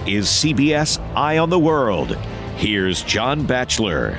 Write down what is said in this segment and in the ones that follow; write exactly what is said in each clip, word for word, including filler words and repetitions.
is C B S Eye on the World. Here's John Batchelor.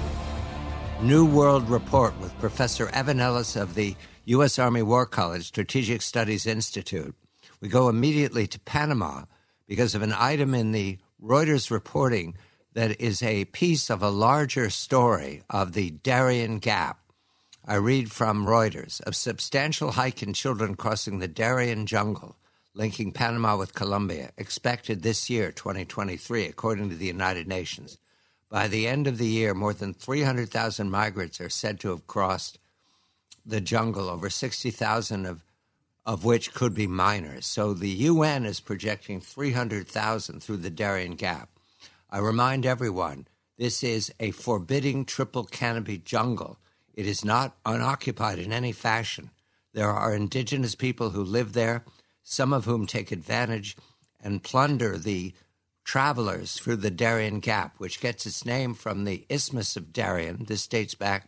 New World Report with Professor Evan Ellis of the U S. Army War College Strategic Studies Institute. We go immediately to Panama because of an item in the Reuters reporting that is a piece of a larger story of the Darien Gap. I read from Reuters, a substantial hike in children crossing the Darien jungle, linking Panama with Colombia, expected this year, twenty twenty-three, according to the United Nations. By the end of the year, more than three hundred thousand migrants are said to have crossed the jungle, over sixty thousand of, of which could be minors. So the U N is projecting three hundred thousand through the Darien Gap. I remind everyone, this is a forbidding triple canopy jungle. It is not unoccupied in any fashion. There are indigenous people who live there, some of whom take advantage and plunder the travelers through the Darien Gap, which gets its name from the Isthmus of Darien. This dates back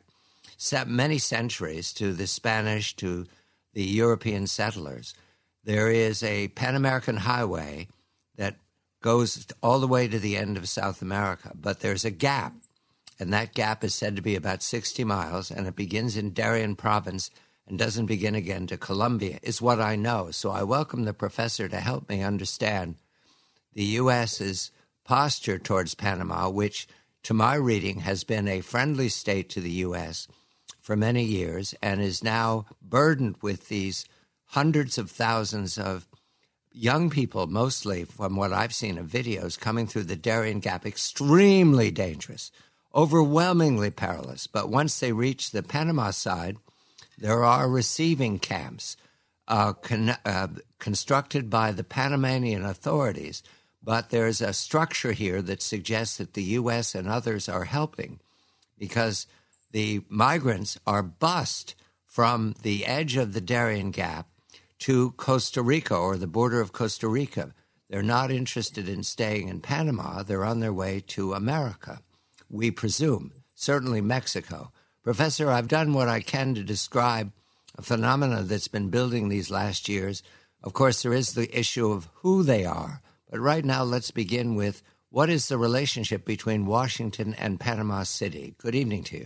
many centuries to the Spanish, to the European settlers. There is a Pan-American highway that goes all the way to the end of South America, but there's a gap, and that gap is said to be about sixty miles, and it begins in Darien province and doesn't begin again to Colombia, is what I know. So I welcome the professor to help me understand the U S's posture towards Panama, which, to my reading, has been a friendly state to the U S for many years and is now burdened with these hundreds of thousands of young people, mostly from what I've seen of videos, coming through the Darien Gap, extremely dangerous, overwhelmingly perilous. But once they reach the Panama side, there are receiving camps uh, con- uh, constructed by the Panamanian authorities, but there's a structure here that suggests that the U S and others are helping because the migrants are bused from the edge of the Darien Gap to Costa Rica or the border of Costa Rica. They're not interested in staying in Panama. They're on their way to America, we presume, certainly Mexico. Professor, I've done what I can to describe a phenomenon that's been building these last years. Of course, there is the issue of who they are. But right now, let's begin with what is the relationship between Washington and Panama City? Good evening to you.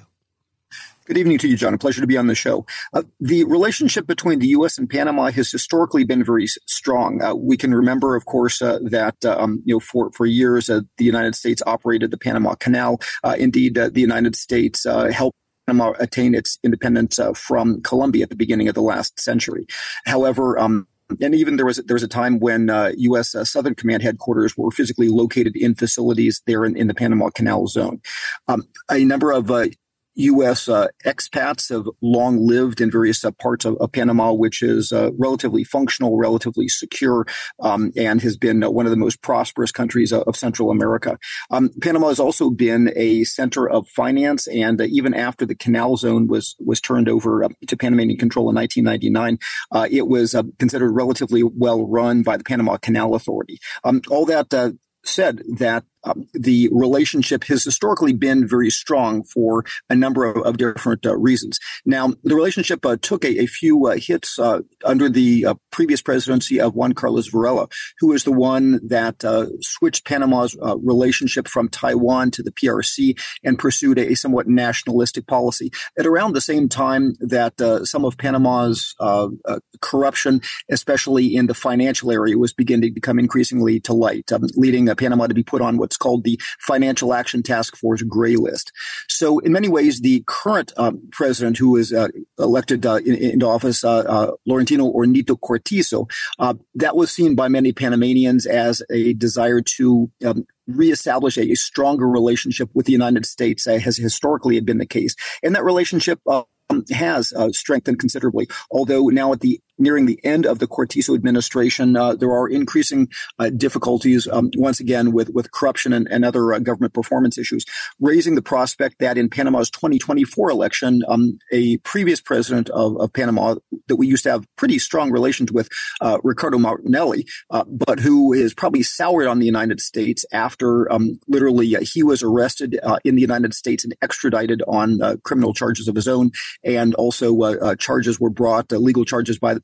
Good evening to you, John. A pleasure to be on the show. Uh, the relationship between the U S and Panama has historically been very strong. Uh, we can remember, of course, uh, that um, you know for for years uh, the United States operated the Panama Canal. Uh, indeed, uh, the United States uh, helped Panama attain its independence uh, from Colombia at the beginning of the last century. However, um, and even there was there was a time when uh, U S Uh, Southern Command headquarters were physically located in facilities there in, in the Panama Canal zone. Um, a number of uh, U S uh, expats have long lived in various uh, parts of, of Panama, which is uh, relatively functional, relatively secure, um, and has been uh, one of the most prosperous countries of, of Central America. Um, Panama has also been a center of finance, and uh, even after the canal zone was was turned over uh, to Panamanian control in nineteen ninety-nine, uh, it was uh, considered relatively well run by the Panama Canal Authority. Um, all that uh, said, that Um, the relationship has historically been very strong for a number of, of different uh, reasons. Now, the relationship uh, took a, a few uh, hits uh, under the uh, previous presidency of Juan Carlos Varela, who was the one that uh, switched Panama's uh, relationship from Taiwan to the P R C and pursued a, a somewhat nationalistic policy. At around the same time that uh, some of Panama's uh, uh, corruption, especially in the financial area, was beginning to become increasingly to light, um, leading uh, Panama to be put on what's called the Financial Action Task Force gray list. So in many ways, the current um, president who is uh, elected uh, in, into office, uh, uh, Laurentino Ornito Cortizo, uh, that was seen by many Panamanians as a desire to um, reestablish a, a stronger relationship with the United States, uh, as historically had been the case. And that relationship uh, has uh, strengthened considerably, although now at the nearing the end of the Cortizo administration, uh, there are increasing uh, difficulties, um, once again, with, with corruption and, and other uh, government performance issues, raising the prospect that in Panama's twenty twenty-four election, um, a previous president of, of Panama that we used to have pretty strong relations with, uh, Ricardo Martinelli, uh, but who is probably soured on the United States after um, literally uh, he was arrested uh, in the United States and extradited on uh, criminal charges of his own. And also uh, uh, charges were brought, uh, legal charges by the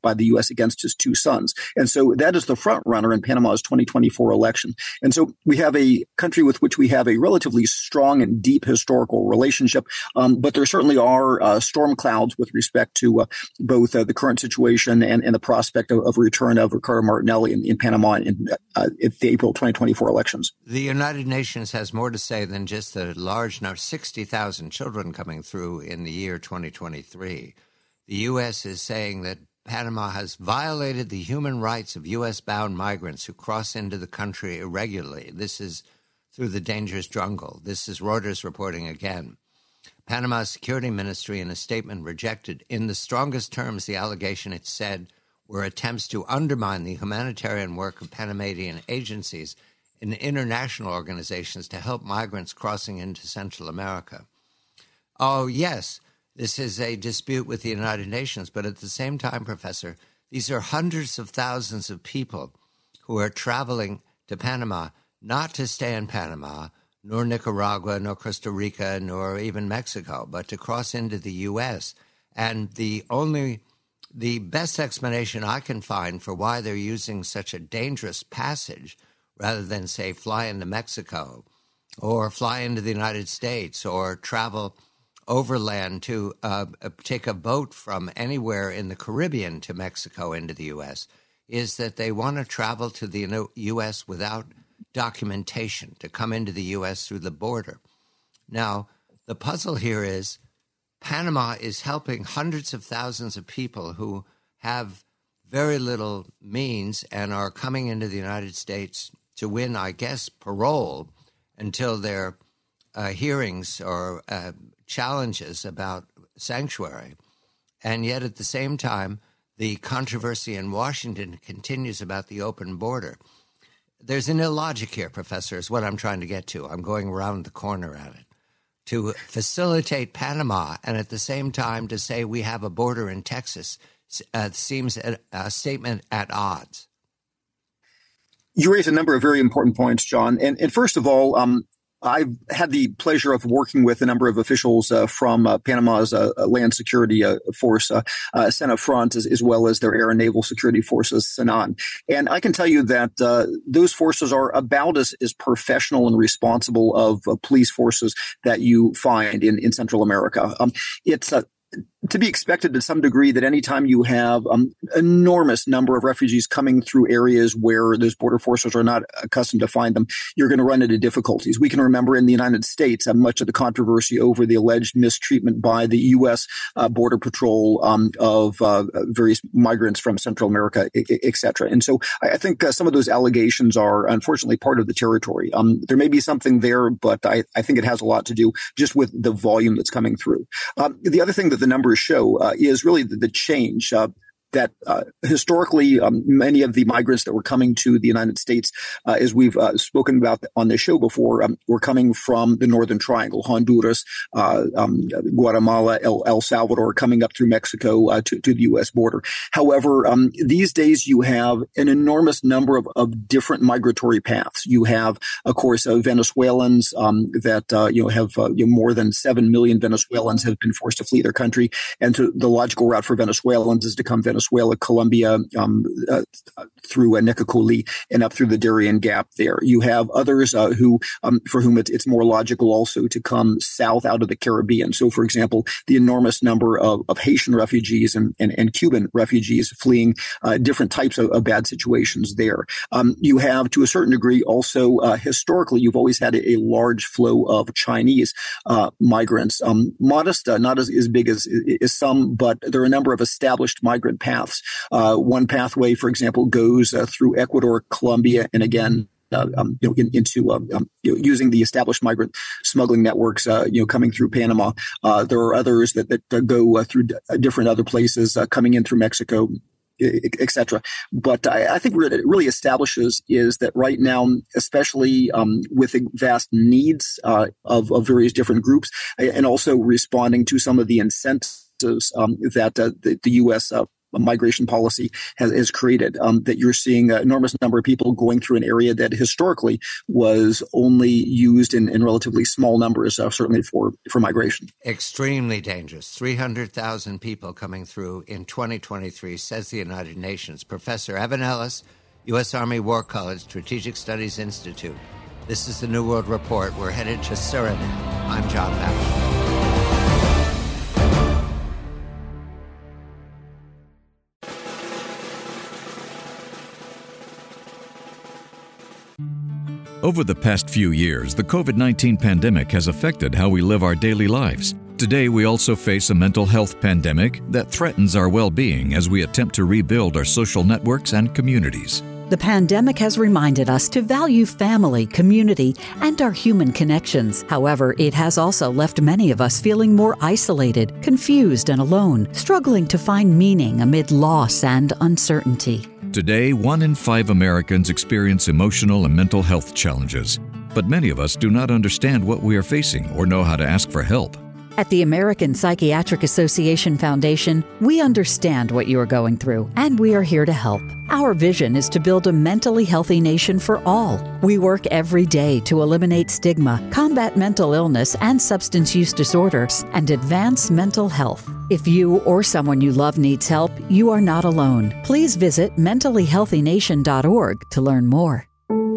by the U S against his two sons. And so that is the front runner in Panama's twenty twenty-four election. And so we have a country with which we have a relatively strong and deep historical relationship, um, but there certainly are uh, storm clouds with respect to uh, both uh, the current situation and, and the prospect of, of return of Ricardo Martinelli in, in Panama in, uh, in the April twenty twenty-four elections. The United Nations has more to say than just the large number, sixty thousand children coming through in the year twenty twenty-three. The U S is saying that Panama has violated the human rights of U S-bound migrants who cross into the country irregularly. This is through the dangerous jungle. This is Reuters reporting again. Panama's security ministry in a statement rejected in the strongest terms the allegation it said were attempts to undermine the humanitarian work of Panamanian agencies and international organizations to help migrants crossing into Central America. Oh, yes, this is a dispute with the United Nations, but at the same time, Professor, these are hundreds of thousands of people who are traveling to Panama, not to stay in Panama, nor Nicaragua, nor Costa Rica, nor even Mexico, but to cross into the U S. And the only, the best explanation I can find for why they're using such a dangerous passage rather than, say, fly into Mexico or fly into the United States or travel overland to uh, take a boat from anywhere in the Caribbean to Mexico into the U S, is that they want to travel to the U S without documentation, to come into the U S through the border. Now, the puzzle here is Panama is helping hundreds of thousands of people who have very little means and are coming into the United States to win, I guess, parole until their uh, hearings or uh, challenges about sanctuary. And yet at the same time, the controversy in Washington continues about the open border. There's an illogic here, Professor, is what I'm trying to get to. I'm going around the corner at it. To facilitate Panama and at the same time to say we have a border in Texas uh, seems a, a statement at odds. You raise a number of very important points, John. And, and first of all, um, I've had the pleasure of working with a number of officials uh, from uh, Panama's uh, land security uh, force, uh, uh, SENAFRONT, as, as well as their air and naval security forces, SENAN. And I can tell you that uh, those forces are about as, as professional and responsible of uh, police forces that you find in, in Central America. Um, it's uh, to be expected to some degree that anytime you have um, enormous number of refugees coming through areas where those border forces are not accustomed to find them, you're going to run into difficulties. We can remember in the United States uh, much of the controversy over the alleged mistreatment by the U S uh, Border Patrol um, of uh, various migrants from Central America, et cetera. And so I think uh, some of those allegations are unfortunately part of the territory. Um, there may be something there, but I, I think it has a lot to do just with the volume that's coming through. Um, the other thing that the numbers show uh, is really the, the change uh, that uh, historically um, many of the migrants that were coming to the United States, uh, as we've uh, spoken about on this show before, um, were coming from the Northern Triangle, Honduras, uh, um, Guatemala, El, El Salvador, coming up through Mexico uh, to, to the U S border. However, um, these days you have an enormous number of, of different migratory paths. You have, of course, uh, Venezuelans um, that uh, you know have uh, you know, more than seven million Venezuelans have been forced to flee their country, and to, the logical route for Venezuelans is to come Venezuela. Venezuela, Colombia, um, uh, through uh, Necoculi and up through the Darien Gap there. You have others uh, who, um, for whom it's, it's more logical also to come south out of the Caribbean. So, for example, the enormous number of, of Haitian refugees and, and, and Cuban refugees fleeing uh, different types of, of bad situations there. Um, you have, to a certain degree, also uh, historically, you've always had a, a large flow of Chinese uh, migrants. Um, modest, uh, not as, as big as, as some, but there are a number of established migrant paths. Uh, one pathway, for example, goes uh, through Ecuador, Colombia, and again, uh, um, you know, in, into um, um, you know, using the established migrant smuggling networks, uh, you know, coming through Panama. Uh, there are others that that uh, go uh, through d- different other places, uh, coming in through Mexico, et cetera. But I, I think what it really establishes is that right now, especially um, with the vast needs uh, of, of various different groups, and also responding to some of the incentives um, that uh, the, the U S uh, migration policy has, has created, um, that you're seeing an enormous number of people going through an area that historically was only used in, in relatively small numbers, uh, certainly for, for migration. Extremely dangerous. three hundred thousand people coming through in twenty twenty-three, says the United Nations. Professor Evan Ellis, U S. Army War College Strategic Studies Institute. This is the New World Report. We're headed to Suriname. I'm John Batchelor. Over the past few years, the COVID nineteen pandemic has affected how we live our daily lives. Today, we also face a mental health pandemic that threatens our well-being as we attempt to rebuild our social networks and communities. The pandemic has reminded us to value family, community, and our human connections. However, it has also left many of us feeling more isolated, confused, and alone, struggling to find meaning amid loss and uncertainty. Today, one in five Americans experience emotional and mental health challenges, but many of us do not understand what we are facing or know how to ask for help. At the American Psychiatric Association Foundation, we understand what you are going through, and we are here to help. Our vision is to build a mentally healthy nation for all. We work every day to eliminate stigma, combat mental illness and substance use disorders, and advance mental health. If you or someone you love needs help, you are not alone. Please visit mentally healthy nation dot org to learn more.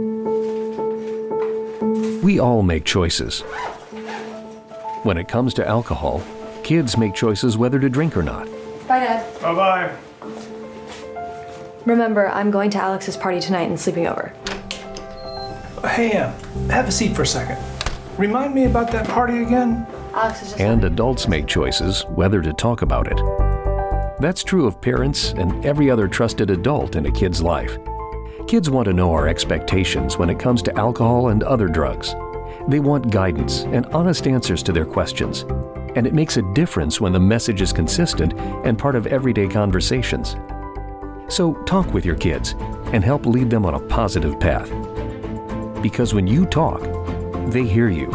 We all make choices. When it comes to alcohol, kids make choices whether to drink or not. Bye, Dad. Bye-bye. Remember, I'm going to Alex's party tonight and sleeping over. Hey, Em, have a seat for a second. Remind me about that party again? Alex is just... And adults make choices whether to talk about it. That's true of parents and every other trusted adult in a kid's life. Kids want to know our expectations when it comes to alcohol and other drugs. They want guidance and honest answers to their questions. And it makes a difference when the message is consistent and part of everyday conversations. So talk with your kids and help lead them on a positive path. Because when you talk, they hear you.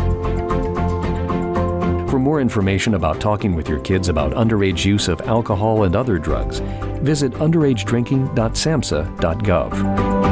For more information about talking with your kids about underage use of alcohol and other drugs, visit underage drinking dot samhsa dot gov.